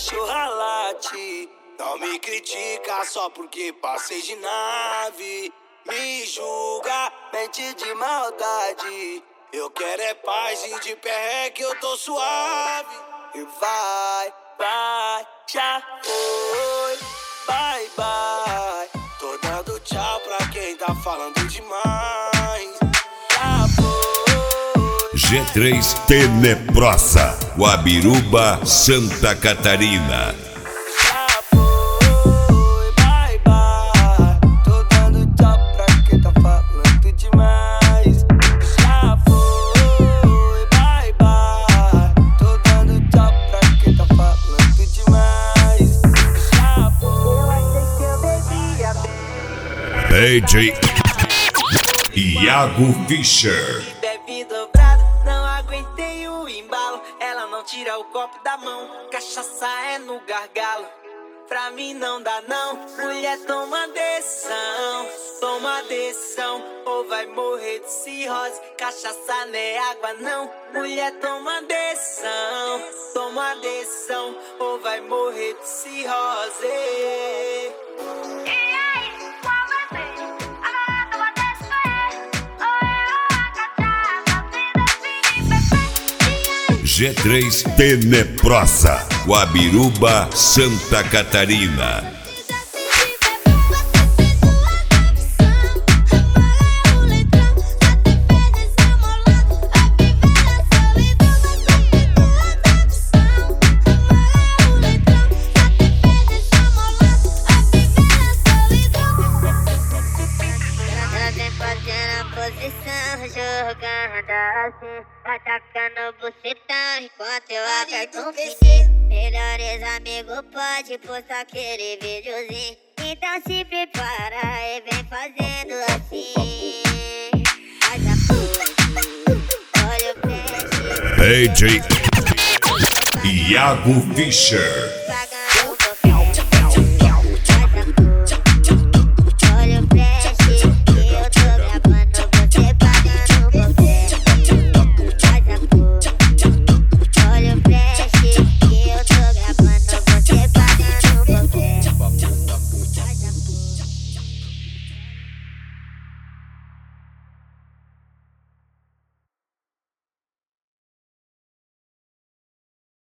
cachorra late. Não me critica só porque passei de nave. Me julga, mente de maldade. Eu quero é paz e de pé é que eu tô suave. E vai, já foi. Bye, bye. Tô dando tchau pra quem tá falando demais. Já foi. G3 Tenebrosa, Guabiruba, Santa Catarina. Já foi. Bye, bye. Tô dando tchau pra quem tá falando demais. Já foi. Bye, bye. Tô dando tchau pra quem tá falando demais. Já foi. DJ Iago Fischer. Bebe dobrado, não aguentei o embalo. Ela não tira o copo da mão, cachaça é no gargalo. Pra mim não dá não, mulher toma decisão, ou vai morrer de cirrose. Cachaça não é água não, mulher toma decisão, ou vai morrer de cirrose. G3 Tenebrosa, Guabiruba, Santa Catarina. Jogando assim, atacando bucetão enquanto eu aperto um pique. Melhores amigos pode postar aquele videozinho. Então se prepara e vem fazendo assim. Faz a pose, olha o peixe. DJ Iago Fischer.